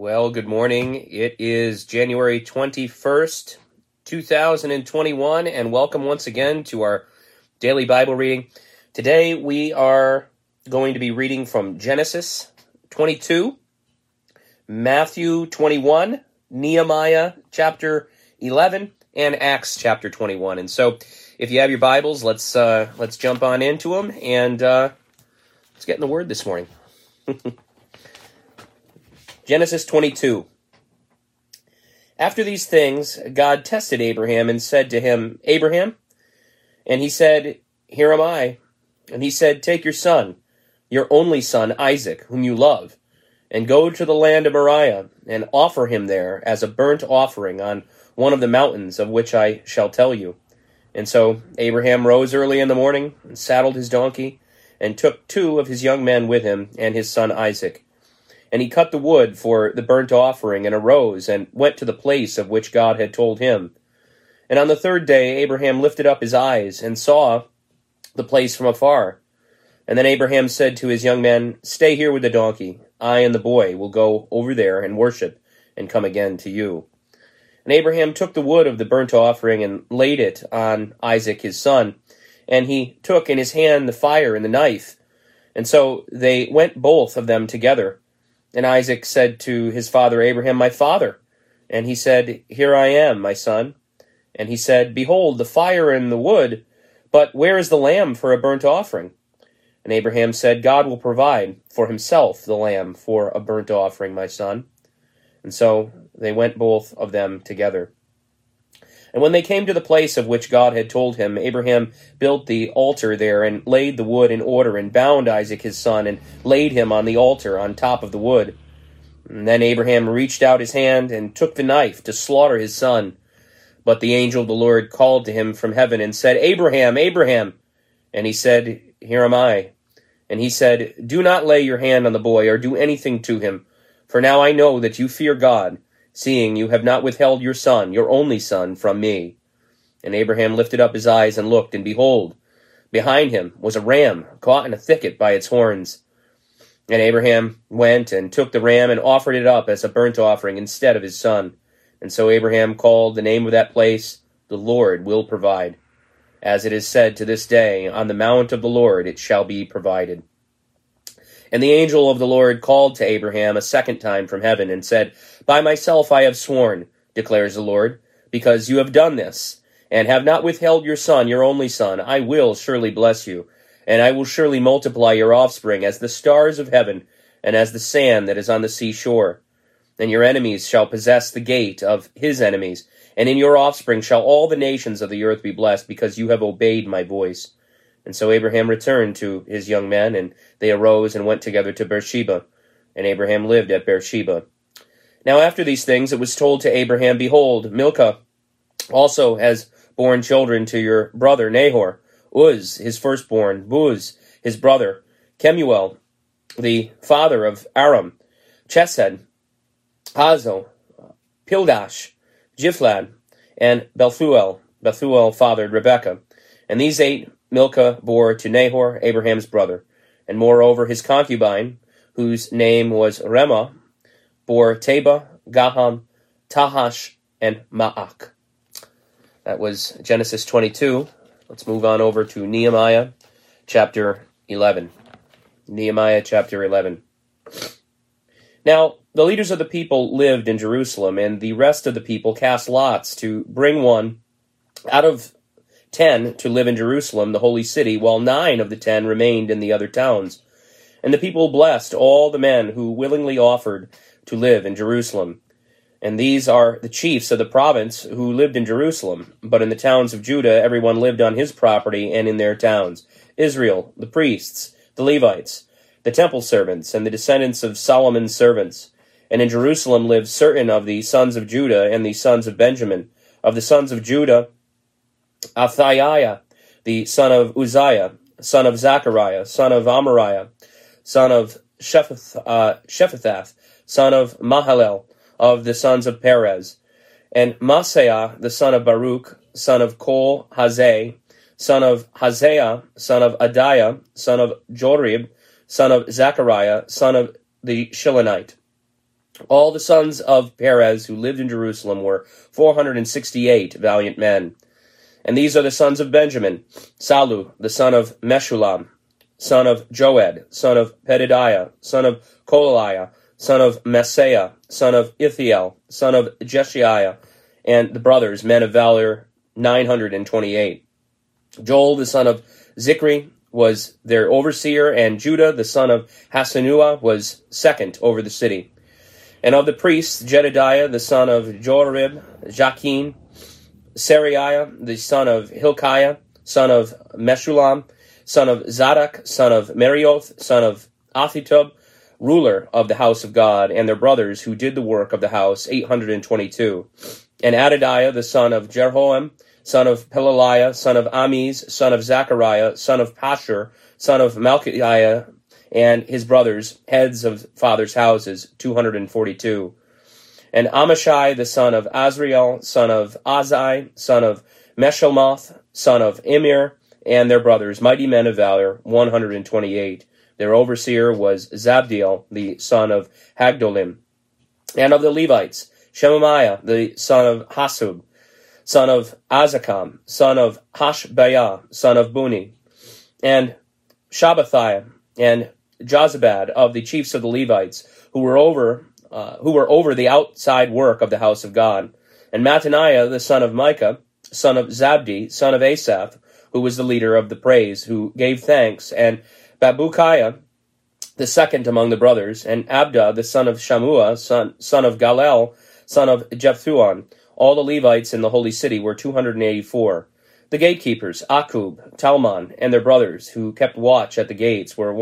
Well, good morning. It is January 21st, 2021, and welcome once again to our daily Bible reading. Today we are going to be reading from Genesis 22, Matthew 21, Nehemiah chapter 11, and Acts chapter 21. And so if you have your Bibles, let's jump on into them and let's get in the Word this morning. Genesis 22. After these things, God tested Abraham and said to him, Abraham? And he said, Here am I. And he said, Take your son, your only son, Isaac, whom you love, and go to the land of Moriah, and offer him there as a burnt offering on one of the mountains of which I shall tell you. And so Abraham rose early in the morning, and saddled his donkey, and took 2 of his young men with him, and his son Isaac. And he cut the wood for the burnt offering, and arose, and went to the place of which God had told him. And on the 3rd day Abraham lifted up his eyes, and saw the place from afar. And then Abraham said to his young men, Stay here with the donkey. I and the boy will go over there and worship, and come again to you. And Abraham took the wood of the burnt offering, and laid it on Isaac his son. And he took in his hand the fire and the knife. And so they went both of them together. And Isaac said to his father Abraham, My father. And he said, Here I am, my son. And he said, Behold, the fire and the wood, but where is the lamb for a burnt offering? And Abraham said, God will provide for himself the lamb for a burnt offering, my son. And so they went both of them together. And when they came to the place of which God had told him, Abraham built the altar there, and laid the wood in order, and bound Isaac his son, and laid him on the altar on top of the wood. And then Abraham reached out his hand, and took the knife to slaughter his son. But the angel of the Lord called to him from heaven, and said, Abraham, Abraham! And he said, Here am I. And he said, Do not lay your hand on the boy, or do anything to him. For now I know that you fear God, seeing you have not withheld your son, your only son, from me. And Abraham lifted up his eyes and looked, and behold, behind him was a ram caught in a thicket by its horns. And Abraham went and took the ram and offered it up as a burnt offering instead of his son. And so Abraham called the name of that place, The Lord Will Provide. As it is said to this day, On the mount of the Lord it shall be provided. And the angel of the Lord called to Abraham a second time from heaven, and said, By myself I have sworn, declares the Lord, because you have done this, and have not withheld your son, your only son, I will surely bless you, and I will surely multiply your offspring as the stars of heaven, and as the sand that is on the seashore. And your enemies shall possess the gate of his enemies, and in your offspring shall all the nations of the earth be blessed, because you have obeyed my voice. And so Abraham returned to his young men, and they arose and went together to Beersheba. And Abraham lived at Beersheba. Now after these things it was told to Abraham, Behold, Milcah also has borne children to your brother Nahor, Uz his firstborn, Buz his brother, Kemuel the father of Aram, Chesed, Hazo, Pildash, Jiphlad, and Bethuel. Bethuel fathered Rebekah. And these 8 Milcah bore to Nahor, Abraham's brother. And moreover his concubine, whose name was Remah, bore Teba, Gaham, Tahash, and Ma'ach. That was Genesis 22. Let's move on over to Nehemiah chapter 11. Nehemiah chapter 11. Now, the leaders of the people lived in Jerusalem, and the rest of the people cast lots to bring one out of 10 to live in Jerusalem, the holy city, while 9 of the 10 remained in the other towns. And the people blessed all the men who willingly offered to live in Jerusalem. And these are the chiefs of the province who lived in Jerusalem. But in the towns of Judah, everyone lived on his property and in their towns. Israel, the priests, the Levites, the temple servants, and the descendants of Solomon's servants. And in Jerusalem lived certain of the sons of Judah and the sons of Benjamin. Of the sons of Judah, Athaiah, the son of Uzziah, son of Zechariah, son of Amariah, son of Shephatath, son of Mahalel, of the sons of Perez, and Maaseiah, the son of Baruch, son of Kol Hazeh, son of Haziah, son of Adiah, son of Jorib, son of Zechariah, son of the Shilonite. All the sons of Perez who lived in Jerusalem were 468 valiant men. And these are the sons of Benjamin: Salu, the son of Meshullam, son of Joed, son of Pedadiah, son of Kolaiah, son of Maaseiah, son of Ithiel, son of Jeshiah, and the brothers, men of valor, 928. Joel, the son of Zichri, was their overseer, and Judah, the son of Hasenuah, was second over the city. And of the priests, Jedediah, the son of Jorib, Jachin, Seraiah, the son of Hilkiah, son of Meshullam, son of Zadok, son of Merioth, son of Ahitub, ruler of the house of God, and their brothers who did the work of the house, 822. And Adadiah, the son of Jeroham, son of Pelaliah, son of Amiz, son of Zechariah, son of Pashur, son of Malchiah, and his brothers, heads of fathers' houses, 242. And Amashai, the son of Azriel, son of Azai, son of Meshelmoth, son of Immer, and their brothers, mighty men of valor, 128. Their overseer was Zabdiel, the son of Hagdolim. And of the Levites, Shemaiah, the son of Hasub, son of Azakam, son of Hashbaiah, son of Buni, and Shabbathiah, and Jozabad, of the chiefs of the Levites, who were over the outside work of the house of God, and Mattaniah, the son of Micah, son of Zabdi, son of Asaph, who was the leader of the praise, who gave thanks, and Babukiah, the second among the brothers, and Abda, the son of Shammua, son of Galel, son of Jephthun. All the Levites in the holy city were 284. The gatekeepers, Akub, Talmon, and their brothers, who kept watch at the gates, were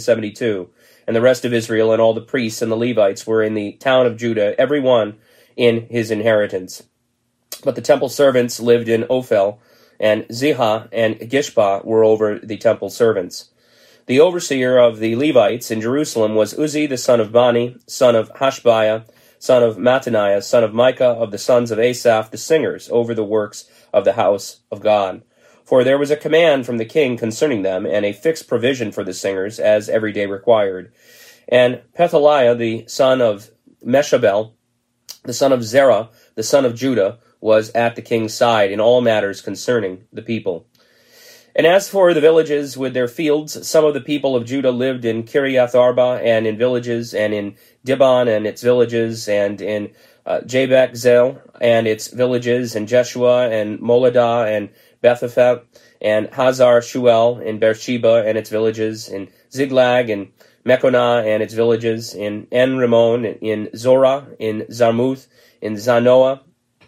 172. And the rest of Israel and all the priests and the Levites were in the town of Judah, every one in his inheritance. But the temple servants lived in Ophel, and Ziha and Gishpa were over the temple servants. The overseer of the Levites in Jerusalem was Uzzi, the son of Bani, son of Hashbiah, son of Mattaniah, son of Micah, of the sons of Asaph, the singers, over the works of the house of God. For there was a command from the king concerning them, and a fixed provision for the singers, as every day required. And Pethaliah, the son of Meshabel, the son of Zerah, the son of Judah, was at the king's side in all matters concerning the people. And as for the villages with their fields, some of the people of Judah lived in Kiriath Arba, and in villages, and in Dibon and its villages, and in Jabesh Zel and its villages, and Jeshua, and Moladah, and Bethaphat, and Hazar Shuel, in Beersheba and its villages, in Ziglag, and Mekonah and its villages, in En-Rimmon, in Zorah, in Zarmuth, in Zanoah,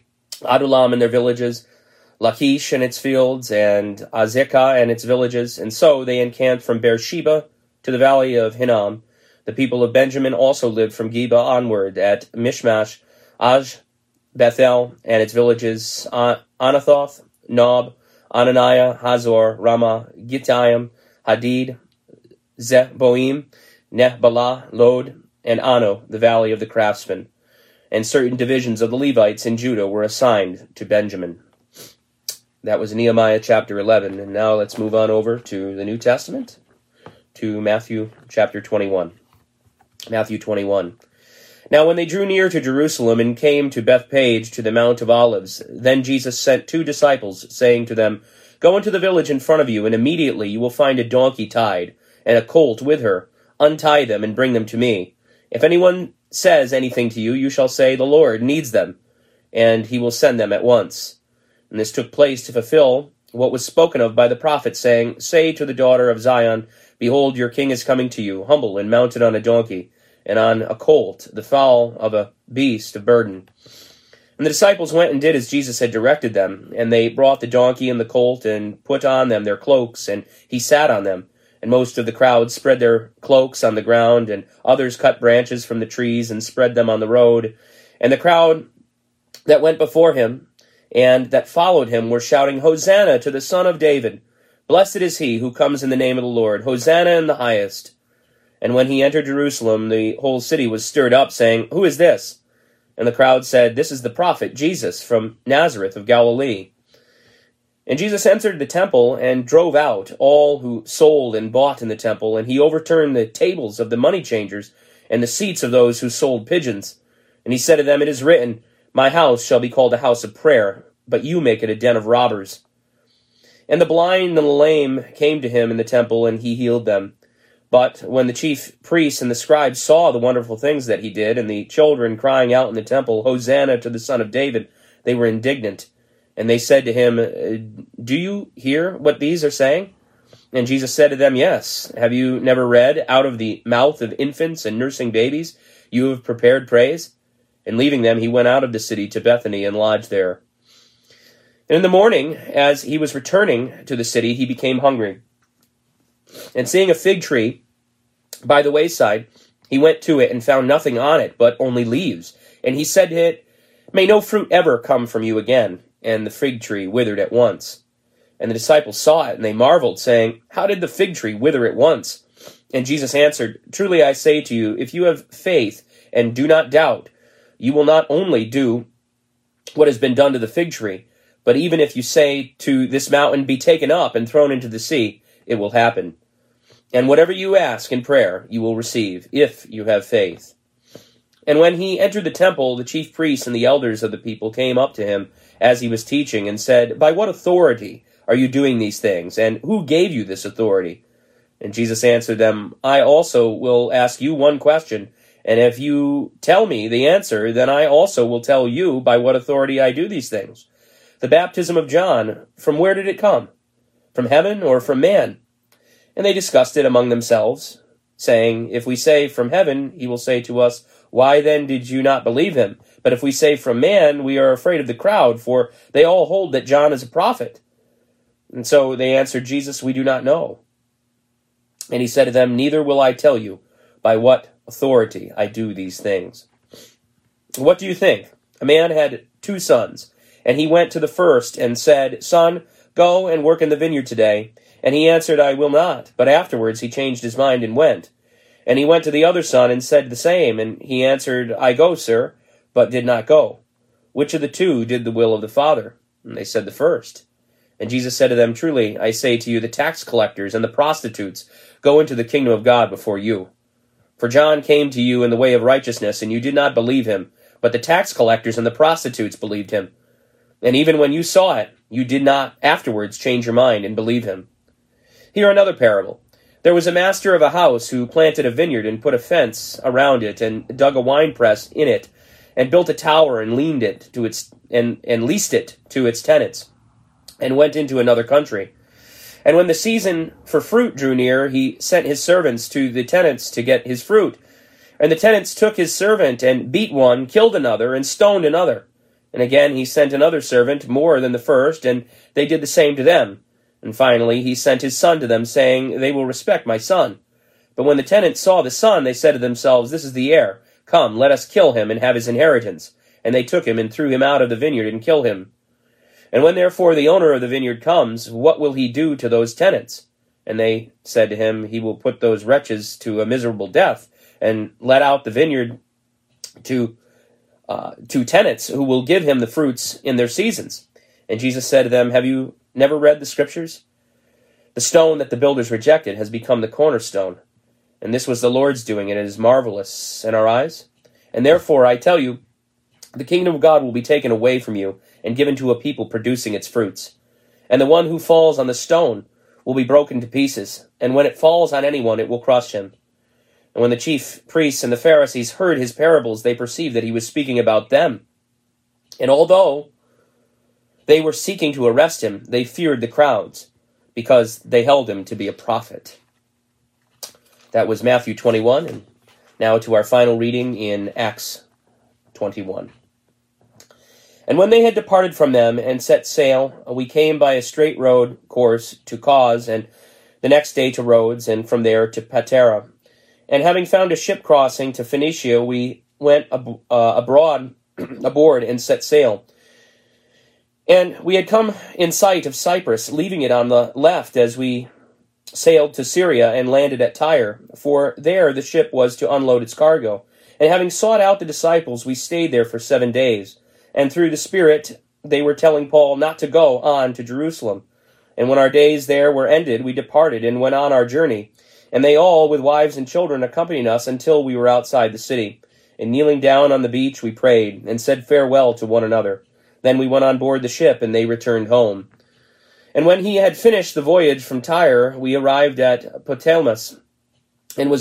Adulam and their villages, Lachish and its fields, and Azekah and its villages. And so they encamped from Beersheba to the valley of Hinnom. The people of Benjamin also lived from Geba onward at Mishmash, Bethel and its villages, Anathoth, Nob, Ananiah, Hazor, Ramah, Gittaim, Hadid, Zeboim, Nehbalah, Lod, and Ano, the valley of the craftsmen. And certain divisions of the Levites in Judah were assigned to Benjamin. That was Nehemiah chapter 11. And now let's move on over to the New Testament, to Matthew chapter 21. Matthew 21. Now when they drew near to Jerusalem and came to Bethpage to the Mount of Olives, then Jesus sent 2 disciples, saying to them, Go into the village in front of you, and immediately you will find a donkey tied, and a colt with her. Untie them and bring them to me. If anyone says anything to you, you shall say, The Lord needs them, and he will send them at once. And this took place to fulfill what was spoken of by the prophet, saying, Say to the daughter of Zion, Behold, your king is coming to you, humble and mounted on a donkey, and on a colt, the foal of a beast of burden. And the disciples went and did as Jesus had directed them, and they brought the donkey and the colt, and put on them their cloaks, and he sat on them. And most of the crowd spread their cloaks on the ground, and others cut branches from the trees and spread them on the road. And the crowd that went before him and that followed him were shouting, Hosanna to the Son of David! Blessed is he who comes in the name of the Lord! Hosanna in the highest! And when he entered Jerusalem, the whole city was stirred up, saying, Who is this? And the crowd said, This is the prophet Jesus from Nazareth of Galilee. And Jesus entered the temple and drove out all who sold and bought in the temple, and he overturned the tables of the money changers and the seats of those who sold pigeons. And he said to them, "It is written, my house shall be called a house of prayer, but you make it a den of robbers." And the blind and the lame came to him in the temple, and he healed them. But when the chief priests and the scribes saw the wonderful things that he did, and the children crying out in the temple, "Hosanna to the Son of David," they were indignant. And they said to him, "Do you hear what these are saying?" And Jesus said to them, "Yes. Have you never read, out of the mouth of infants and nursing babies you have prepared praise?" And leaving them, he went out of the city to Bethany and lodged there. And in the morning, as he was returning to the city, he became hungry. And seeing a fig tree by the wayside, he went to it and found nothing on it, but only leaves. And he said to it, "May no fruit ever come from you again." And the fig tree withered at once. And the disciples saw it, and they marveled, saying, "How did the fig tree wither at once?" And Jesus answered, "Truly I say to you, if you have faith and do not doubt, you will not only do what has been done to the fig tree, but even if you say to this mountain, 'Be taken up and thrown into the sea,' it will happen. And whatever you ask in prayer, you will receive, if you have faith." And when he entered the temple, the chief priests and the elders of the people came up to him as he was teaching and said, "By what authority are you doing these things? And who gave you this authority?" And Jesus answered them, "I also will ask you one question, and if you tell me the answer, then I also will tell you by what authority I do these things. The baptism of John, from where did it come? From heaven or from man?" And they discussed it among themselves, saying, "If we say from heaven, he will say to us, 'Why then did you not believe him?' But if we say from man, we are afraid of the crowd, for they all hold that John is a prophet." And so they answered Jesus, "We do not know." And he said to them, "Neither will I tell you by what authority I do these things." What do you think? A man had 2 sons, and he went to the first and said, "Son, go and work in the vineyard today." And he answered, "I will not." But afterwards he changed his mind and went. And he went to the other son and said the same. And he answered, "I go, sir," but did not go. Which of the 2 did the will of the Father? And they said, "The first." And Jesus said to them, "Truly, I say to you, the tax collectors and the prostitutes go into the kingdom of God before you. For John came to you in the way of righteousness, and you did not believe him, but the tax collectors and the prostitutes believed him. And even when you saw it, you did not afterwards change your mind and believe him." Hear another parable. There was a master of a house who planted a vineyard and put a fence around it and dug a winepress in it and built a tower and leased it to its tenants and went into another country. And when the season for fruit drew near, he sent his servants to the tenants to get his fruit. And the tenants took his servant and beat one, killed another, and stoned another. And again he sent another servant, more than the first, and they did the same to them. And finally he sent his son to them, saying, "They will respect my son." But when the tenants saw the son, they said to themselves, "This is the heir. Come, let us kill him and have his inheritance." And they took him and threw him out of the vineyard and killed him. And when therefore the owner of the vineyard comes, what will he do to those tenants? And they said to him, "He will put those wretches to a miserable death, and let out the vineyard to tenants who will give him the fruits in their seasons." And Jesus said to them, "Have you never read the Scriptures? The stone that the builders rejected has become the cornerstone. And this was the Lord's doing, and it is marvelous in our eyes. And therefore I tell you, the kingdom of God will be taken away from you and given to a people producing its fruits. And the one who falls on the stone will be broken to pieces, and when it falls on anyone, it will crush him." And when the chief priests and the Pharisees heard his parables, they perceived that he was speaking about them. And although they were seeking to arrest him, they feared the crowds, because they held him to be a prophet. That was Matthew 21, and now to our final reading in Acts 21. And when they had departed from them and set sail, we came by a straight road course to Cos, and the next day to Rhodes, and from there to Patara. And having found a ship crossing to Phoenicia, we went aboard and set sail. And we had come in sight of Cyprus, leaving it on the left as we sailed to Syria and landed at Tyre, for there the ship was to unload its cargo. And having sought out the disciples, we stayed there for 7 days. And through the Spirit, they were telling Paul not to go on to Jerusalem. And when our days there were ended, we departed and went on our journey. And they all, with wives and children, accompanied us until we were outside the city. and kneeling down on the beach, we prayed, and said farewell to one another. Then we went on board the ship, and they returned home. And when he had finished the voyage from Tyre, we arrived at Ptolemais, and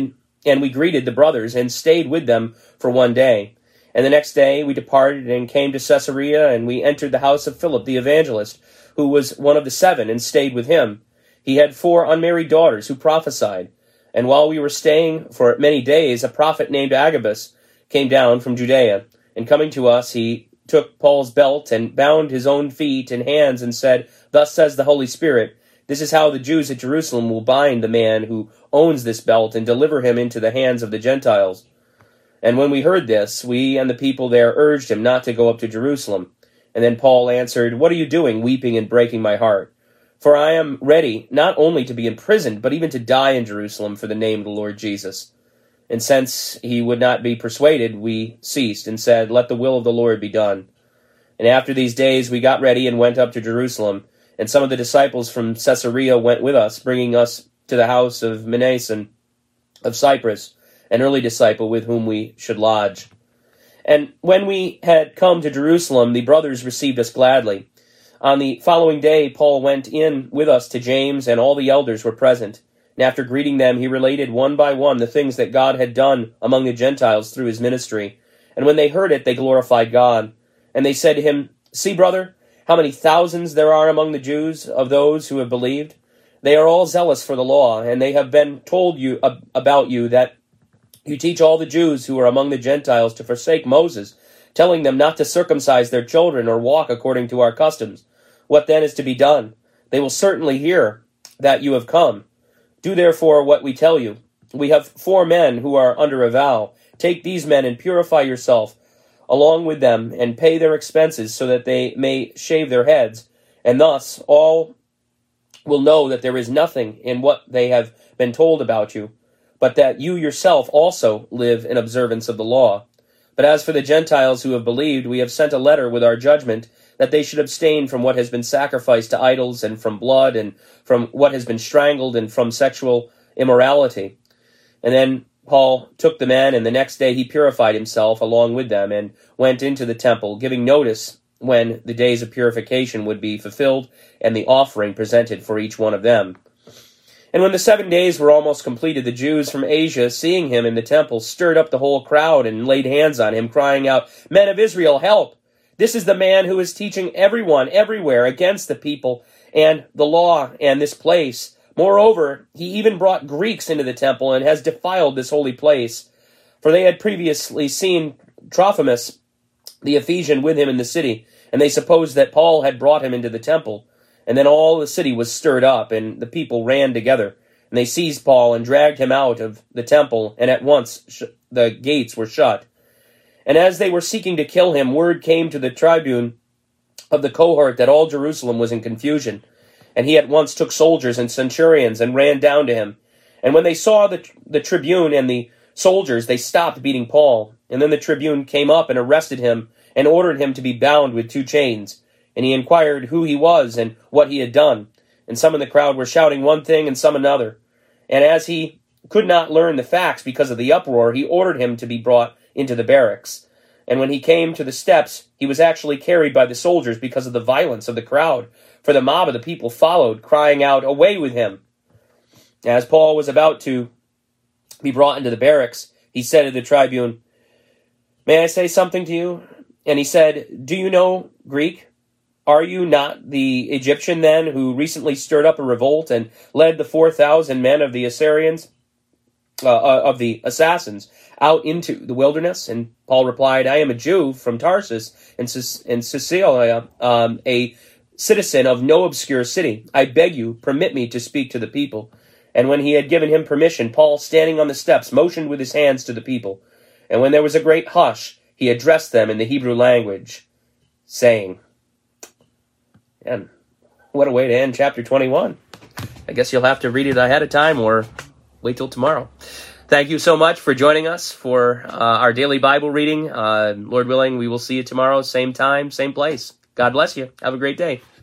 we greeted the brothers, and stayed with them for one day. And the next day we departed, and came to Caesarea, and we entered the house of Philip the evangelist, who was one of the 7, and stayed with him. He had 4 unmarried daughters, who prophesied. And while we were staying for many days, a prophet named Agabus came down from Judea. And coming to us, he took Paul's belt, and bound his own feet and hands, and said, "Thus says the Holy Spirit, this is how the Jews at Jerusalem will bind the man who owns this belt, and deliver him into the hands of the Gentiles." And when we heard this, we and the people there urged him not to go up to Jerusalem. And then Paul answered, "What are you doing, weeping and breaking my heart? For I am ready not only to be imprisoned, but even to die in Jerusalem for the name of the Lord Jesus." And since he would not be persuaded, we ceased, and said, "Let the will of the Lord be done." And after these days we got ready, and went up to Jerusalem. And some of the disciples from Caesarea went with us, bringing us to the house of Mnason of Cyprus, an early disciple with whom we should lodge. And when we had come to Jerusalem, the brothers received us gladly. On the following day, Paul went in with us to James, and all the elders were present. And after greeting them, he related one by one the things that God had done among the Gentiles through his ministry. And when they heard it, they glorified God. And they said to him, "See, brother, how many thousands there are among the Jews of those who have believed. They are all zealous for the law, and they have been told you about you that you teach all the Jews who are among the Gentiles to forsake Moses, telling them not to circumcise their children or walk according to our customs. What then is to be done? They will certainly hear that you have come. Do therefore what we tell you. We have 4 men who are under a vow. Take these men and purify yourself along with them, and pay their expenses, so that they may shave their heads. And thus all will know that there is nothing in what they have been told about you, but that you yourself also live in observance of the law. But as for the Gentiles who have believed, we have sent a letter with our judgment, that they should abstain from what has been sacrificed to idols, and from blood, and from what has been strangled, and from sexual immorality." And then Paul took the men, and the next day he purified himself along with them, and went into the temple, giving notice when the days of purification would be fulfilled, and the offering presented for each one of them. And when the 7 days were almost completed, the Jews from Asia, seeing him in the temple, stirred up the whole crowd, and laid hands on him, crying out, "Men of Israel, help! This is the man who is teaching everyone everywhere against the people and the law and this place. Moreover, he even brought Greeks into the temple, and has defiled this holy place." For they had previously seen Trophimus the Ephesian with him in the city, and they supposed that Paul had brought him into the temple. And then all the city was stirred up, and the people ran together. And they seized Paul and dragged him out of the temple, and at once the gates were shut. And as they were seeking to kill him, word came to the tribune of the cohort that all Jerusalem was in confusion. And he at once took soldiers and centurions and ran down to him. And when they saw the tribune and the soldiers, they stopped beating Paul. And then the tribune came up and arrested him, and ordered him to be bound with 2 chains. And he inquired who he was and what he had done. And some in the crowd were shouting one thing and some another. And as he could not learn the facts because of the uproar, he ordered him to be brought into the barracks. And when he came to the steps, he was actually carried by the soldiers because of the violence of the crowd. For the mob of the people followed, crying out, "Away with him!" As Paul was about to be brought into the barracks, he said to the tribune, "May I say something to you?" And he said, "Do you know Greek? Are you not the Egyptian then, who recently stirred up a revolt and led the 4,000 men of the Assyrians, of the assassins, out into the wilderness?" And Paul replied, "I am a Jew from Tarsus in Cilicia, a citizen of no obscure city. I beg you, permit me to speak to the people." And when he had given him permission, Paul, standing on the steps, motioned with his hands to the people. And when there was a great hush, he addressed them in the Hebrew language, saying, and what a way to end chapter 21. I guess you'll have to read it ahead of time or wait till tomorrow. Thank you so much for joining us for our daily Bible reading. Lord willing, we will see you tomorrow, same time, same place. God bless you. Have a great day.